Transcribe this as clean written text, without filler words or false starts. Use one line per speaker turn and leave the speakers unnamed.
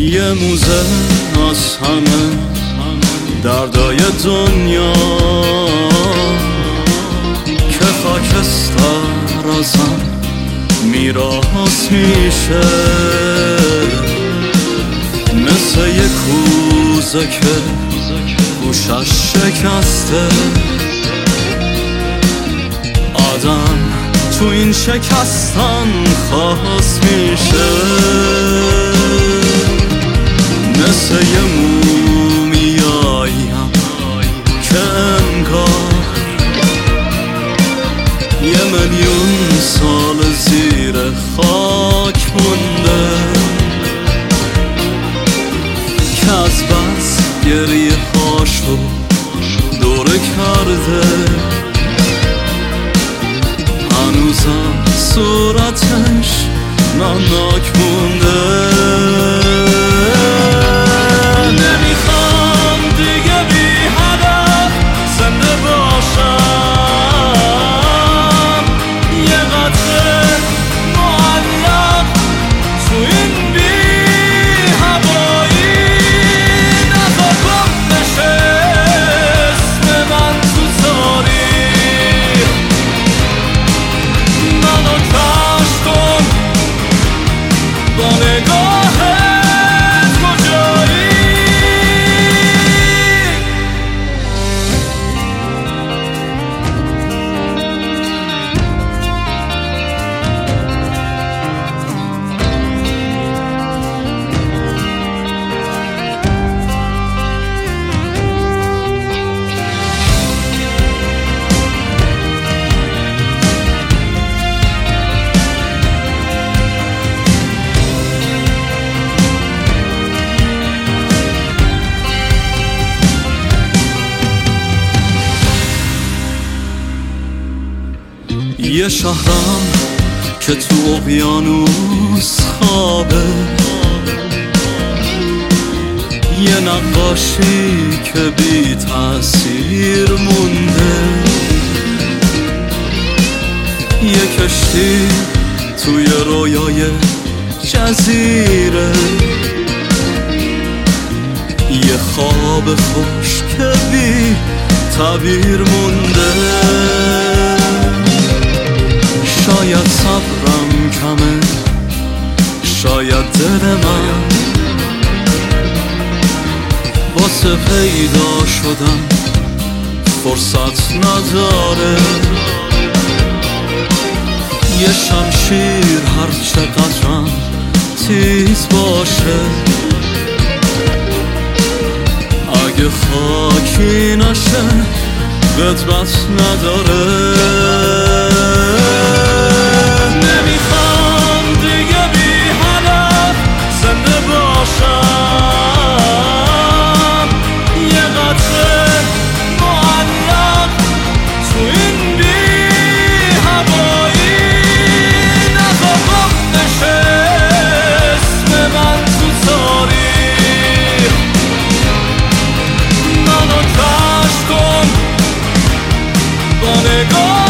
یه موزه از همه دردای دنیا که خاکستر ازم میراث میشه، مثل یه کوزه که گوشش شکسته. آدم تو این شکستن خاص میشه، مثل یه مومیاییم که انگار 1,000,000 سال زیر خاک مونده، که از بس گریه هاشو دوره کرده. هنوزم صورتش نمناک مونده. نمیخوام دیگه بی هدف زنده باشم، یه قطره معلق تو این بی هوایی. نذار گم بشه اسم من تو تاریخ، منو کشف کن با نگاهت کجایی. یه شهرم که تو اقیانوس خوابه، یه نقاشی که بی تأثیر مونده، یه کشتی توی رویای جزیره، یه خواب خوش که بی تعبیر مونده. شاید صبرم کمه، شاید دل من واسه پیدا شدن فرصت نداره. یه شمشیر هر چقدرم تیز باشه، اگه خاکی نشه قدمت نداره. نمیخوام دیگه بی هدف زنده باشم، یه قطره معلق تو این بی هوایی. نذار گم بشه اسم من تو تاریخ، منو کشف کن با نگاه